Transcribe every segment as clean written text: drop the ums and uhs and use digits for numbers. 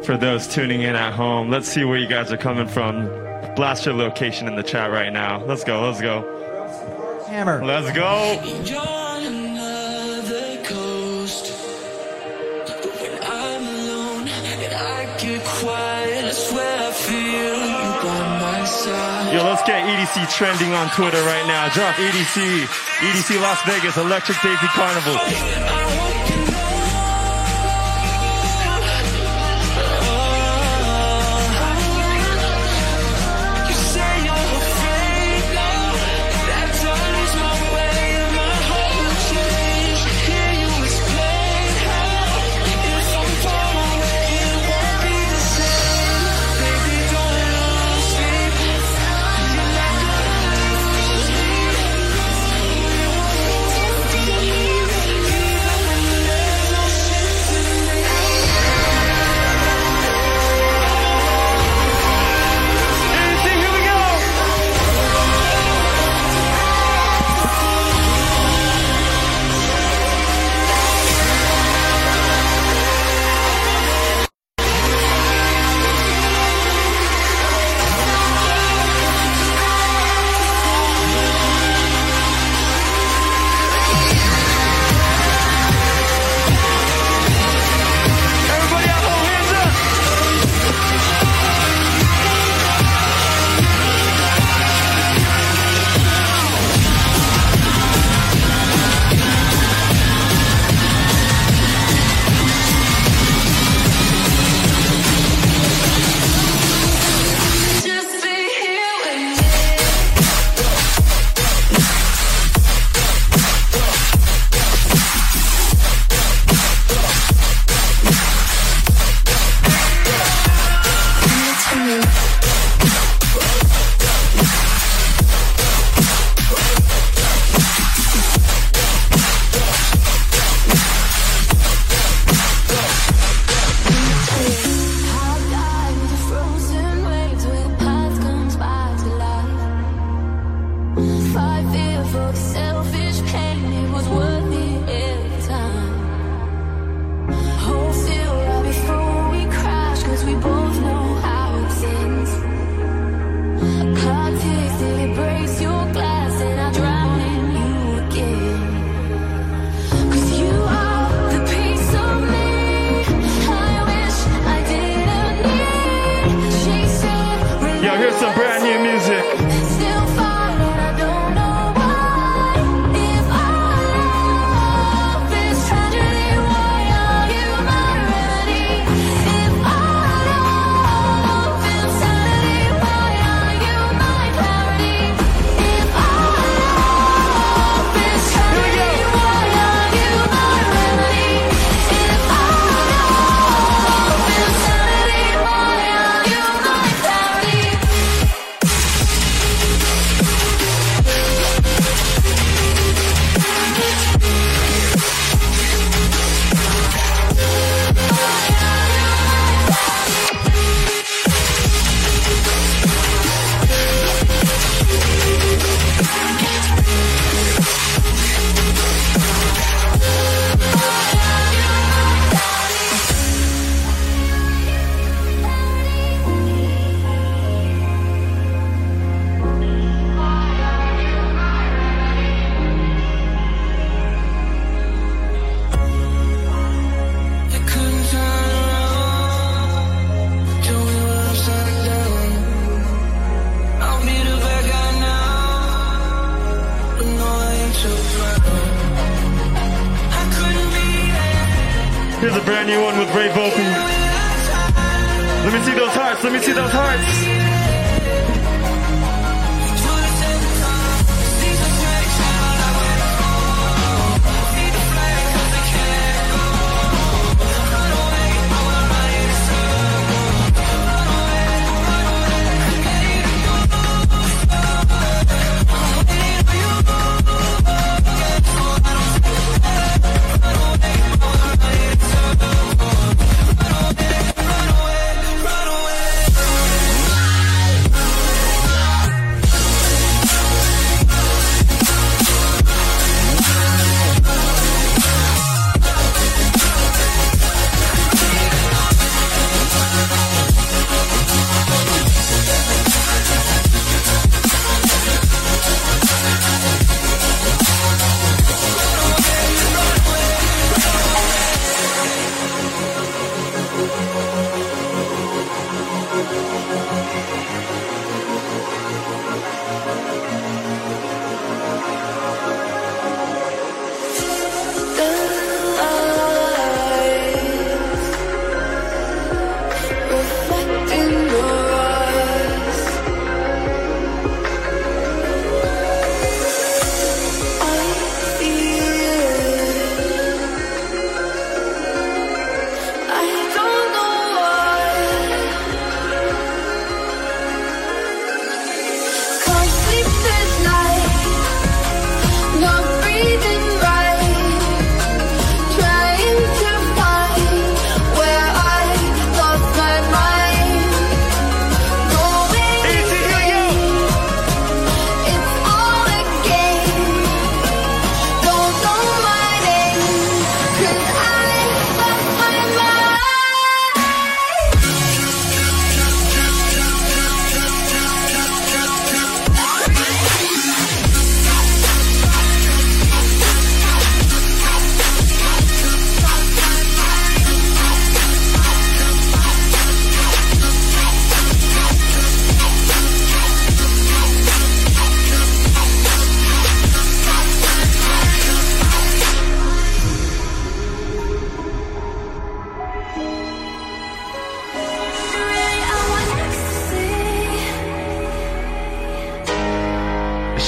for those tuning in at home. Let's see where you guys are coming from. Blast your location in the chat right now. Let's go, let's go. Hammer. Let's go. Yo, let's get EDC trending on Twitter right now. Drop EDC. EDC Las Vegas, Electric Daisy Carnival. Here's a brand new one with Ray Volpe. Let me see those hearts. Let me see those hearts.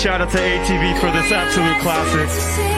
shout out to ATV for this absolute classic.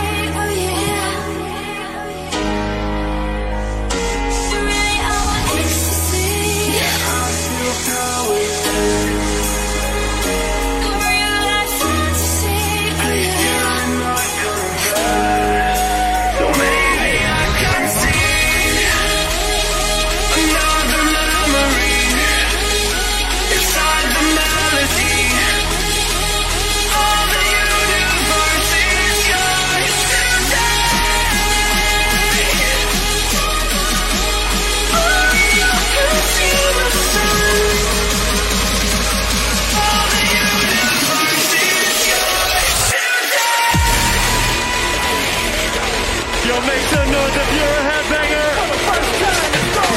Yo, make some noise if you're a headbanger. For the first time, let's go.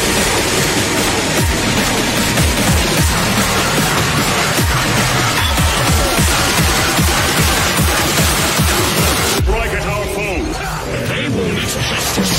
Strike at our foes. They will need justice.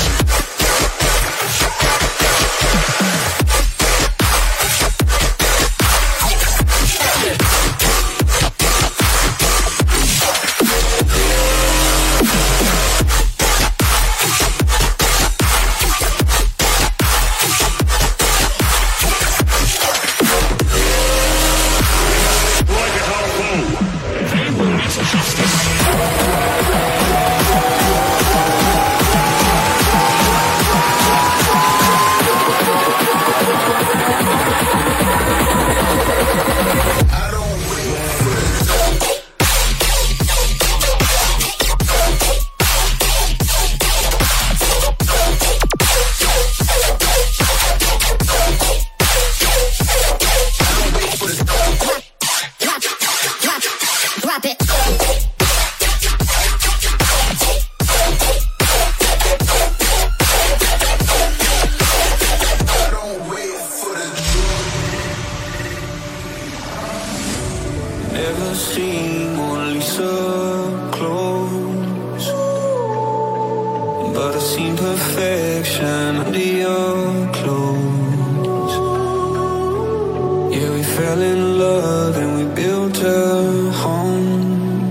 Never seen Mona Lisa close, but I've seen perfection under your clothes. Yeah, we fell in love and we built a home.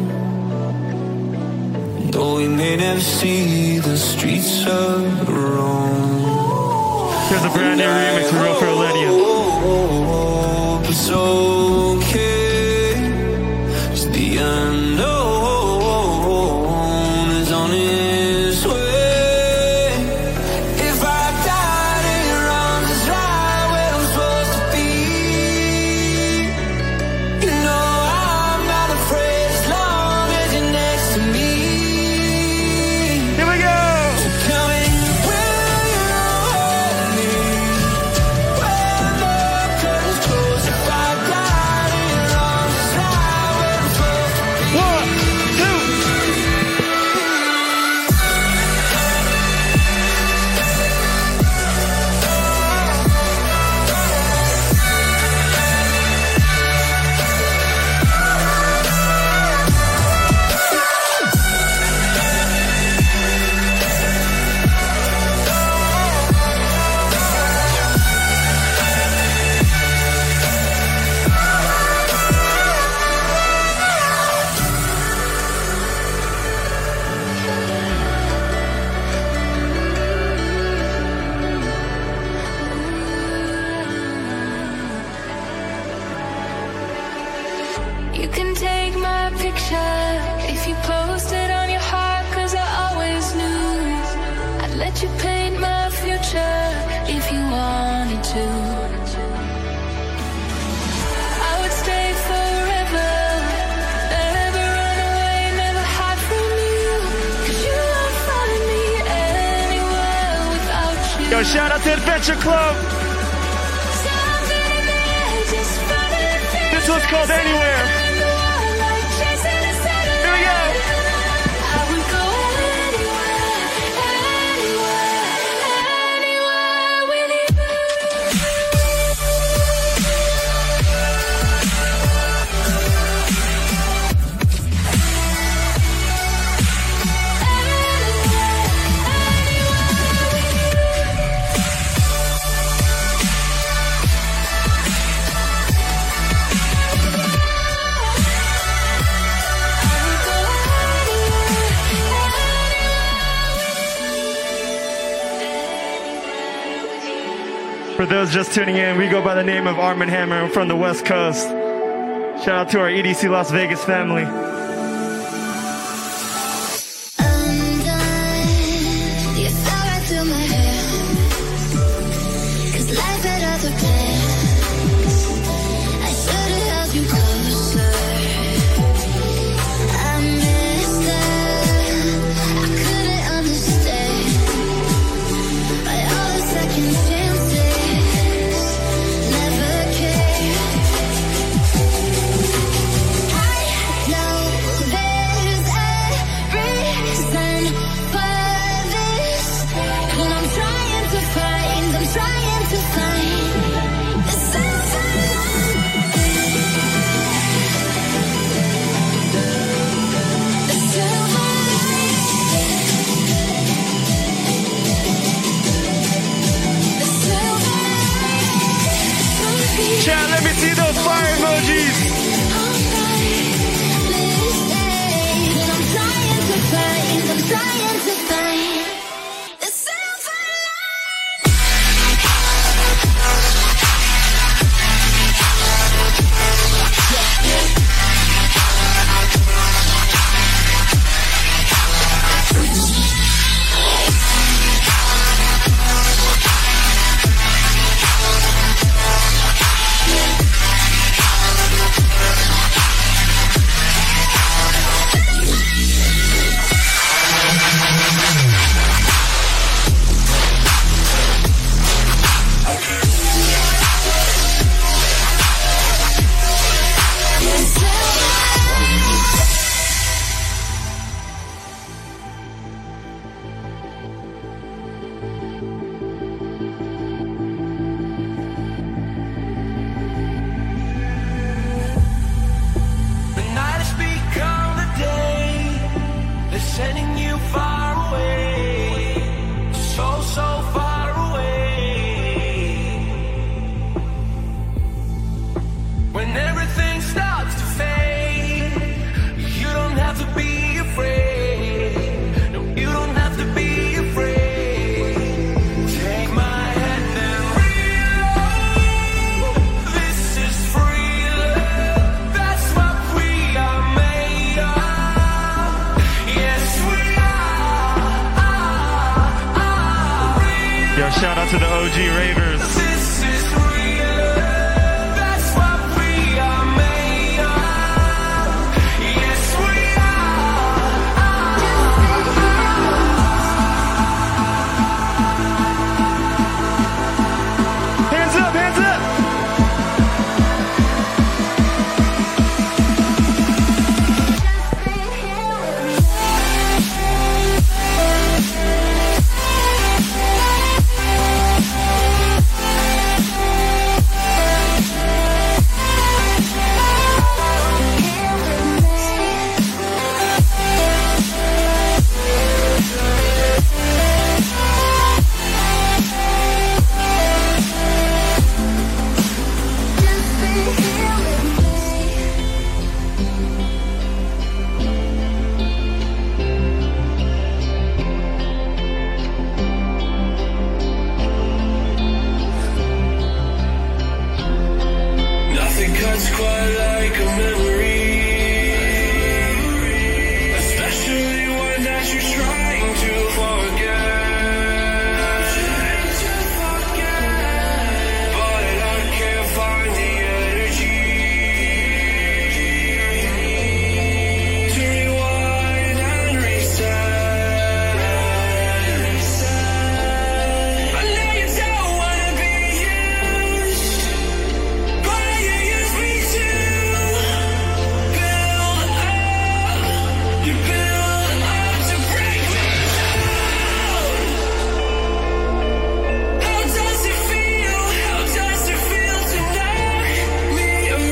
Though we may never see the streets of Rome. Here's a brand new remix of Real for Millennium. It's okay. The unknown is on its way. If I died in your arms, it's right where I'm supposed to be. You know I'm not afraid as long as you're next to me. Here we go! So tell me, will you hold me when the curtains close? If I died in your arms, it's right where I'm supposed to be. One, two. You can take my picture if you post it on your heart, 'cause I always knew I'd let you paint my future if you wanted to. I would stay forever, never run away, never hide from you, 'cause you won't find me anywhere without you. Yo, shout out to Adventure Club. Something in the air just running. This one's called Anywhere. Here we go. I would go anywhere, anywhere, anywhere with you. those just tuning in, we go by the name of Arm & Hammer from the West Coast. Shout out to our EDC Las Vegas family. Chat, let me see those fire emojis. Shout out to the OG ravers. This is real. That's what we are made of. Yes, we are. Hands up, hands up. Cuts quite like a memory, especially one that you're trying to forget. But I can't find the energy to rewind and reset. I know you don't wanna be used, but you use me to build up. You build up to break me down. How does it feel? How does it feel to knock me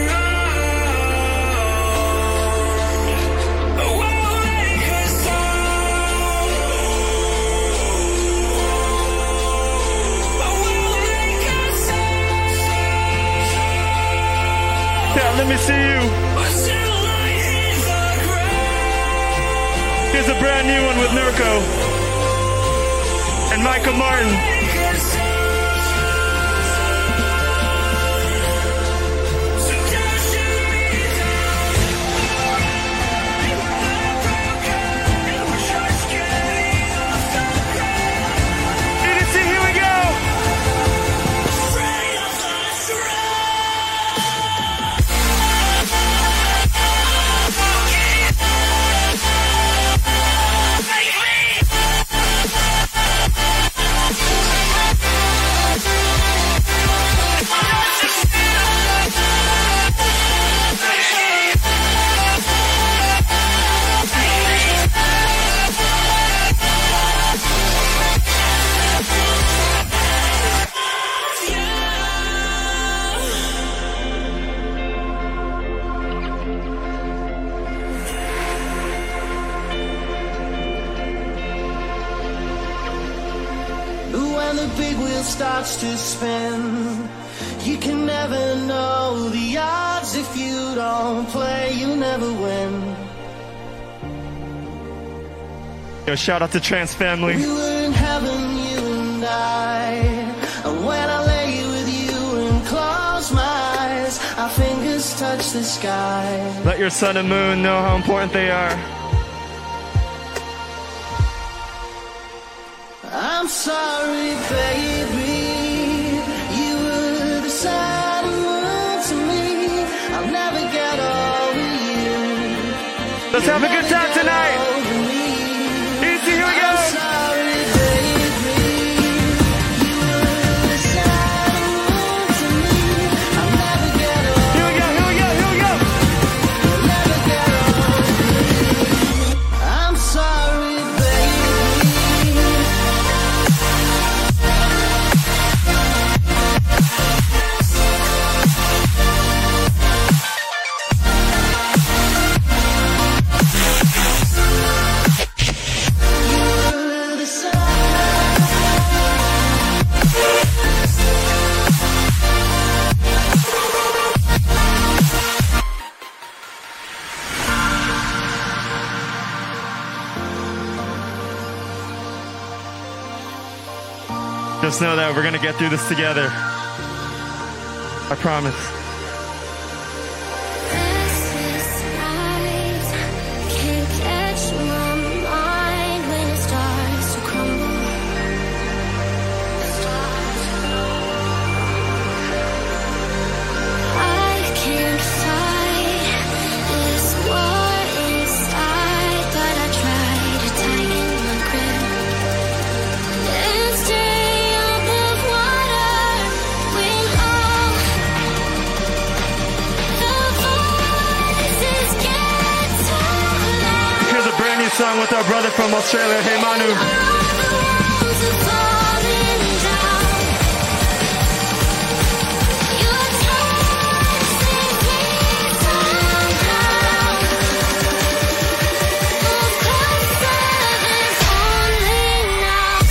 around? I won't make a sound. I won't make a sound. Yeah, let me see you. Until I hit the ground. Here's a brand new one with Nurko and Micah Martin. Make a sound. wheel starts to spin. You can never know the odds. If you don't play, you never win. Yo, shout out to Trance Family. We were in heaven, you and I. And when I lay with you and close my eyes, our fingers touch the sky. Let your sun and moon know how important they are. I'm sorry, baby. You were the sun and moon to me. I'll never get over you. Let's have a good time tonight. Over me. Easy, here we go. I'm sorry, baby. You were the sun and moon to me. I'll never get over Here we go, here we go, here we go. You'll never get over me. I'm sorry, baby. Just know that we're gonna get through this together. I promise. Restless nights can't catch my mind when it starts to crumble. I can't fight this war inside, but I try to tighten my grip and stay above water when all the voices get too loud. Here's a brand new song with our brother from Australia, Hey Manu. All the walls are falling down. Your touch saves me somehow. Of course, there's only now.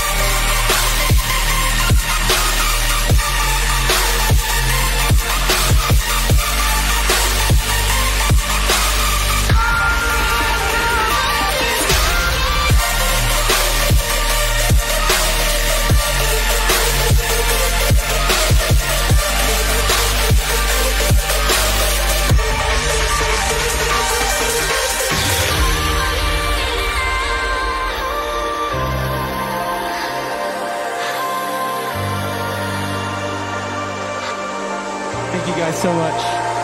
Thank you guys so much.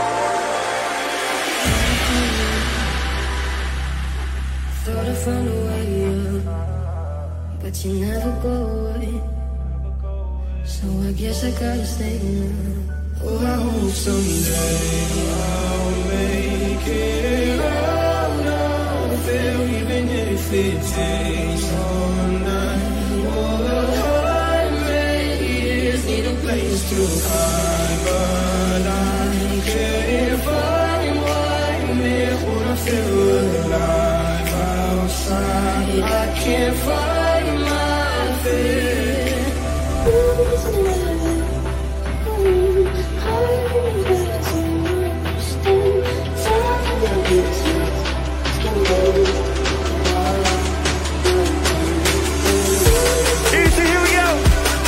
Thought I found a way out, but you never go away. So I guess I gotta stay now. Oh, I hope someday I'll make it out of there, even if it takes all night. All the highway is need a place to hide, but I can't find one there when I feel alive outside. I can't find my fear. Easy, here we go.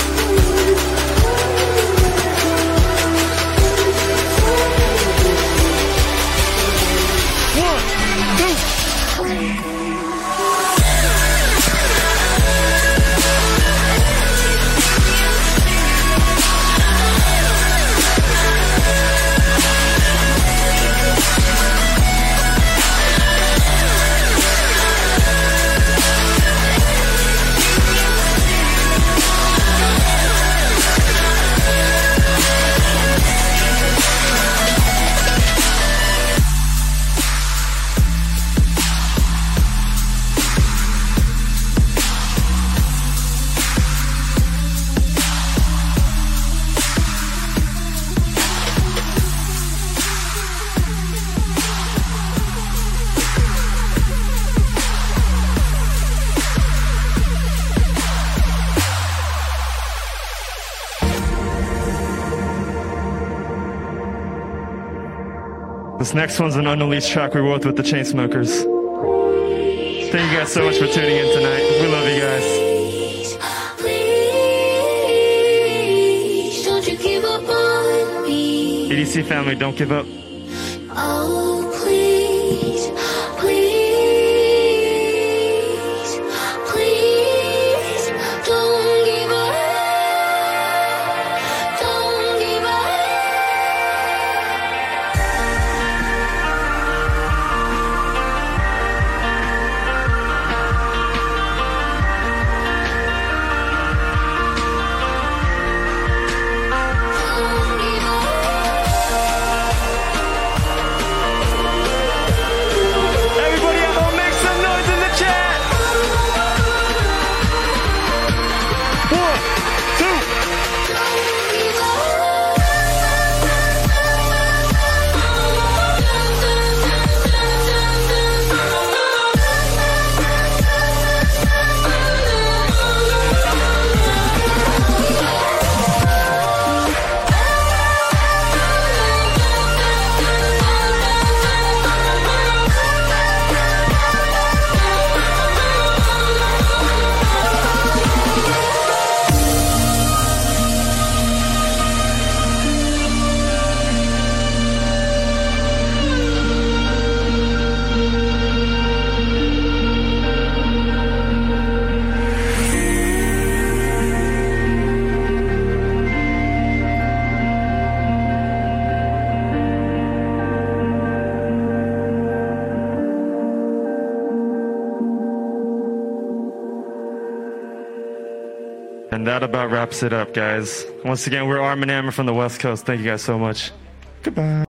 One, two. This next one's an unreleased track we wrote with the Chainsmokers. Thank you guys so much for tuning in tonight. We love you guys. Please, don't you give up on me. EDC family, don't give up. Oh, please, please, please, don't give up, don't give up. Everybody at home, make some noise in the chat. 2. And that about wraps it up, guys. Once again, we're Arm & Hammer from the West Coast. Thank you guys so much. Goodbye.